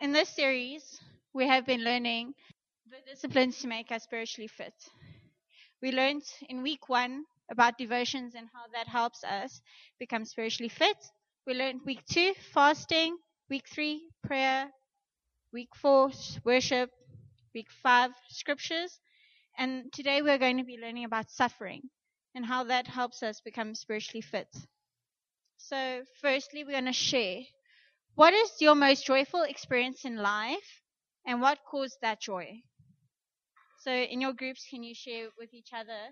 In this series, we have been learning the disciplines to make us spiritually fit. We learned in week 1 about devotions and how that helps us become spiritually fit. We learned week 2, fasting, week 3, prayer, week 4, worship, week 5, scriptures, and today we're going to be learning about suffering and how that helps us become spiritually fit. So, firstly, we're going to share what is your most joyful experience in life and what caused that joy? So, in your groups, can you share with each other?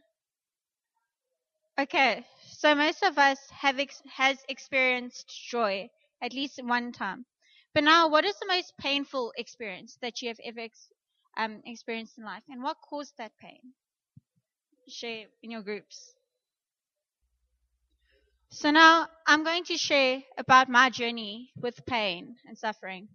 Okay, so most of us has experienced joy at least one time. But now, what is the most painful experience that you have ever experienced in life, and what caused that pain? Share in your groups. So now I'm going to share about my journey with pain and suffering.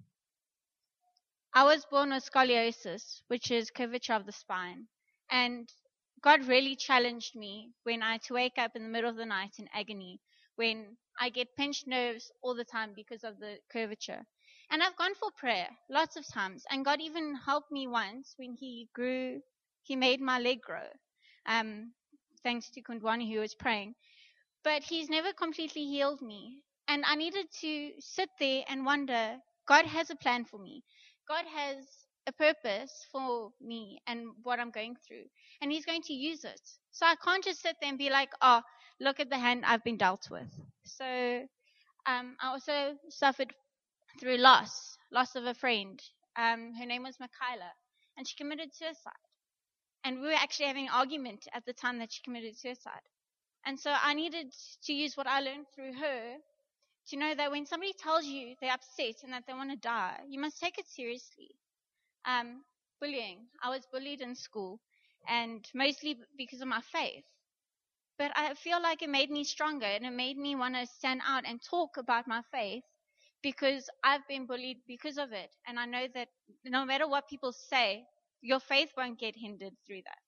I was born with scoliosis, which is curvature of the spine. And God really challenged me when I had to wake up in the middle of the night in agony, when I get pinched nerves all the time because of the curvature. And I've gone for prayer lots of times. And God even helped me once when He made my leg grow. Thanks to Kundwani who was praying. But He's never completely healed me. And I needed to sit there and wonder, God has a plan for me. God has a purpose for me and what I'm going through. And He's going to use it. So I can't just sit there and be like, oh, look at the hand I've been dealt with. So I also suffered through loss of a friend. Her name was Michaela, and she committed suicide. And we were actually having an argument at the time that she committed suicide. And so I needed to use what I learned through her to know that when somebody tells you they're upset and that they want to die, you must take it seriously. Bullying. I was bullied in school, and mostly because of my faith. But I feel like it made me stronger, and it made me want to stand out and talk about my faith because I've been bullied because of it. And I know that no matter what people say, your faith won't get hindered through that.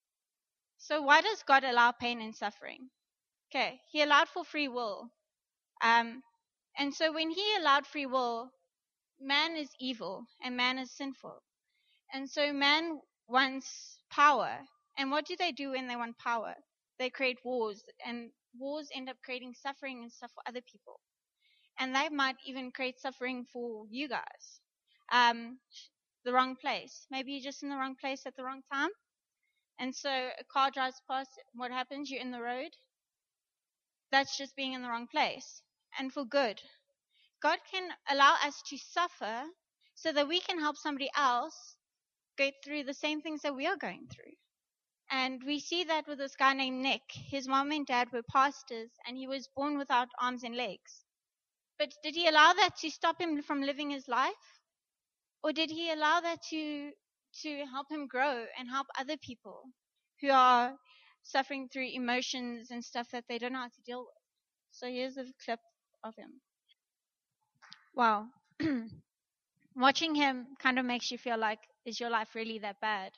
So why does God allow pain and suffering? Okay, He allowed for free will. And so when He allowed free will, man is evil and man is sinful. And so man wants power. And what do they do when they want power? They create wars, and wars end up creating suffering and stuff for other people. And they might even create suffering for you guys. The wrong place. Maybe you're just in the wrong place at the wrong time. And so a car drives past, what happens? You're in the road. That's just being in the wrong place. And for good. God can allow us to suffer so that we can help somebody else go through the same things that we are going through. And we see that with this guy named Nick. His mom and dad were pastors, and he was born without arms and legs. But did he allow that to stop him from living his life? Or did he allow that to help him grow and help other people who are suffering through emotions and stuff that they don't know how to deal with? So here's a clip of him. Wow. Watching him kind of makes you feel like, is your life really that bad?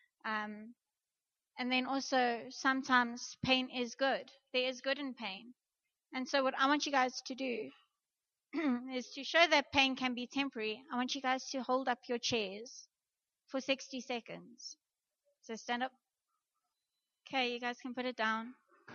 And then also, sometimes pain is good. There is good in pain. And so what I want you guys to do is to show that pain can be temporary. I want you guys to hold up your chairs for 60 seconds. So stand up. Okay, you guys can put it down.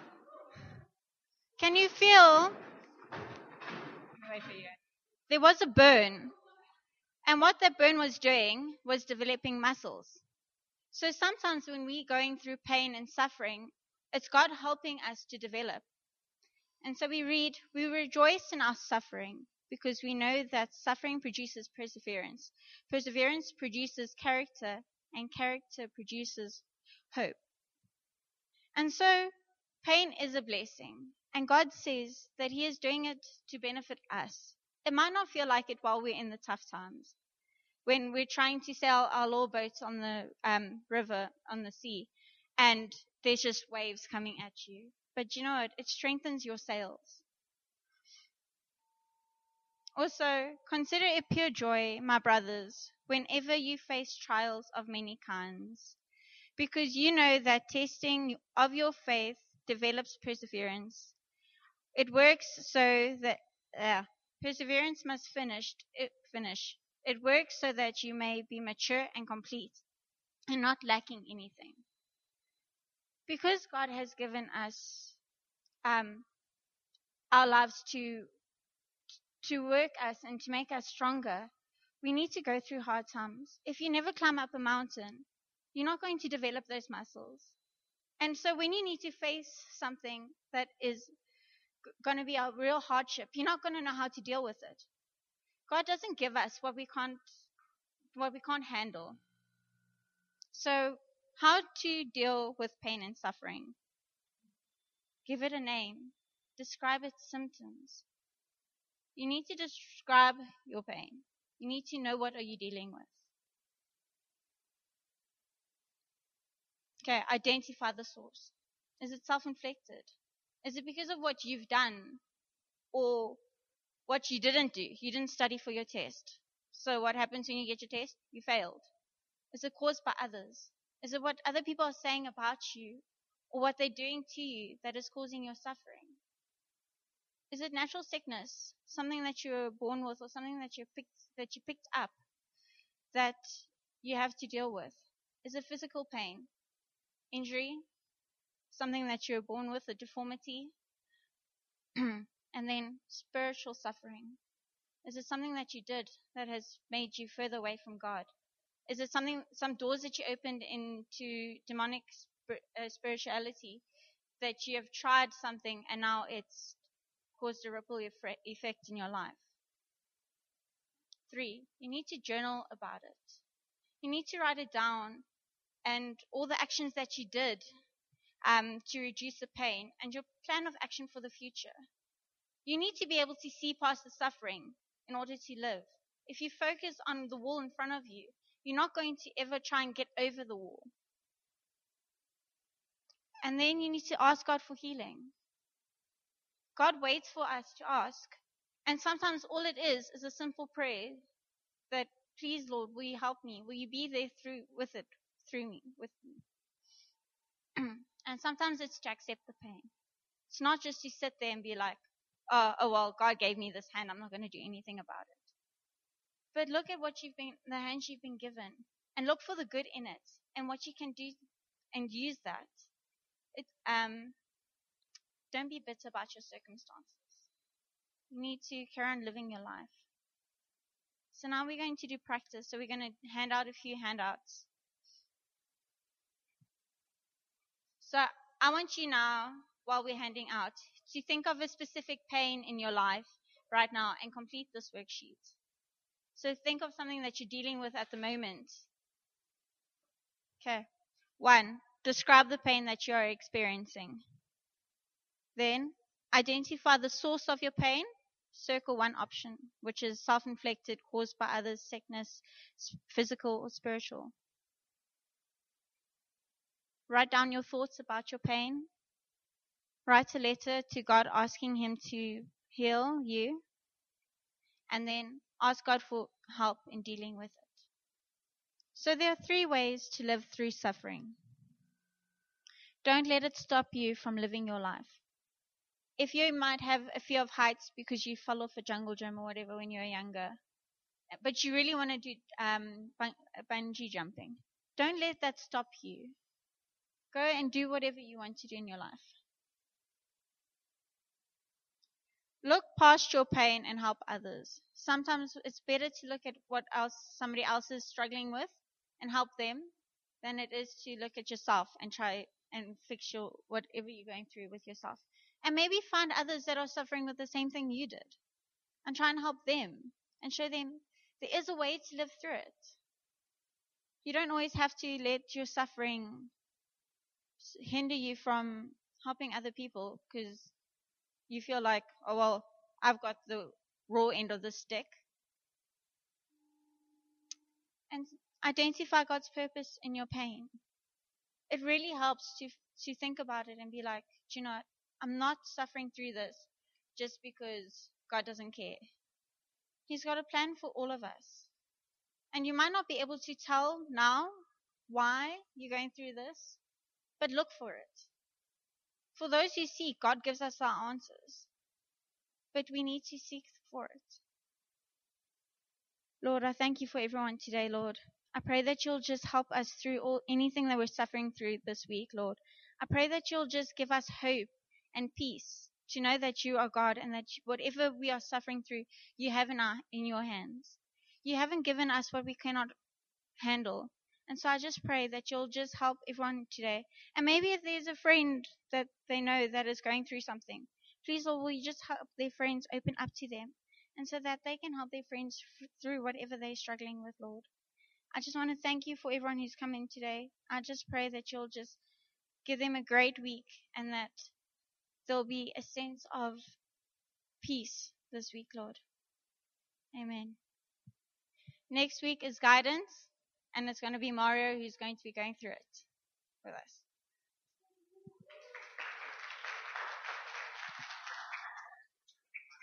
Can you feel? Wait for you. There was a burn. And what that burn was doing was developing muscles. So sometimes when we're going through pain and suffering, it's God helping us to develop. And so we read, we rejoice in our suffering because we know that suffering produces perseverance. Perseverance produces character, and character produces hope. And so pain is a blessing. And God says that He is doing it to benefit us. It might not feel like it while we're in the tough times. When we're trying to sail our law boats on the river, on the sea, and there's just waves coming at you. But you know what? It strengthens your sails. Also, consider it pure joy, my brothers, whenever you face trials of many kinds, because you know that testing of your faith develops perseverance. It works so that perseverance must finish, It works so that you may be mature and complete and not lacking anything. Because God has given us um, our lives to work us and to make us stronger, we need to go through hard times. If you never climb up a mountain, you're not going to develop those muscles. And so when you need to face something that is going to be a real hardship, you're not going to know how to deal with it. God doesn't give us what we can't handle. So how to deal with pain and suffering? Give it a name. Describe its symptoms. You need to describe your pain. You need to know what are you dealing with. Okay, identify the source. Is it self-inflicted? Is it because of what you've done or what you didn't do? You didn't study for your test. So what happens when you get your test? You failed. Is it caused by others? Is it what other people are saying about you or what they're doing to you that is causing your suffering? Is it natural sickness, something that you were born with or something that you picked up that you have to deal with? Is it physical pain, injury, something that you were born with, a deformity? And then spiritual suffering. Is it something that you did that has made you further away from God? Is it some doors that you opened into demonic spirituality that you have tried something and now it's caused a ripple effect in your life? 3, you need to journal about it. You need to write it down and all the actions that you did to reduce the pain and your plan of action for the future. You need to be able to see past the suffering in order to live. If you focus on the wall in front of you, you're not going to ever try and get over the wall. And then you need to ask God for healing. God waits for us to ask. And sometimes all it is a simple prayer that, please, Lord, will you help me? Will you be there through me, with me? And sometimes it's to accept the pain. It's not just to sit there and be like, oh well, God gave me this hand. I'm not going to do anything about it. But look at the hands you've been given, and look for the good in it, and what you can do, and use that. Don't be bitter about your circumstances. You need to carry on living your life. So now we're going to do practice. So we're going to hand out a few handouts. So I want you now, while we're handing out, to think of a specific pain in your life right now and complete this worksheet. So think of something that you're dealing with at the moment. Okay. 1, describe the pain that you are experiencing. Then, identify the source of your pain. Circle 1 option, which is self-inflicted, caused by others, sickness, physical or spiritual. Write down your thoughts about your pain. Write a letter to God asking Him to heal you. And then ask God for help in dealing with it. So there are 3 ways to live through suffering. Don't let it stop you from living your life. If you might have a fear of heights because you fell off a jungle gym or whatever when you were younger, but you really want to do bungee jumping, don't let that stop you. Go and do whatever you want to do in your life. Look past your pain and help others. Sometimes it's better to look at what else somebody else is struggling with and help them than it is to look at yourself and try and fix whatever you're going through with yourself. And maybe find others that are suffering with the same thing you did and try and help them and show them there is a way to live through it. You don't always have to let your suffering hinder you from helping other people because you feel like, oh, well, I've got the raw end of the stick. And identify God's purpose in your pain. It really helps to think about it and be like, do you know what? I'm not suffering through this just because God doesn't care. He's got a plan for all of us. And you might not be able to tell now why you're going through this, but look for it. For those who seek, God gives us our answers. But we need to seek for it. Lord, I thank you for everyone today, Lord. I pray that you'll just help us through anything that we're suffering through this week, Lord. I pray that you'll just give us hope and peace to know that you are God and that whatever we are suffering through, you have in your hands. You haven't given us what we cannot handle. And so I just pray that you'll just help everyone today. And maybe if there's a friend that they know that is going through something, please, Lord, will you just help their friends open up to them and so that they can help their friends through whatever they're struggling with, Lord. I just want to thank you for everyone who's come in today. I just pray that you'll just give them a great week and that there'll be a sense of peace this week, Lord. Amen. Next week is guidance, and it's going to be Mario who's going to be going through it with us.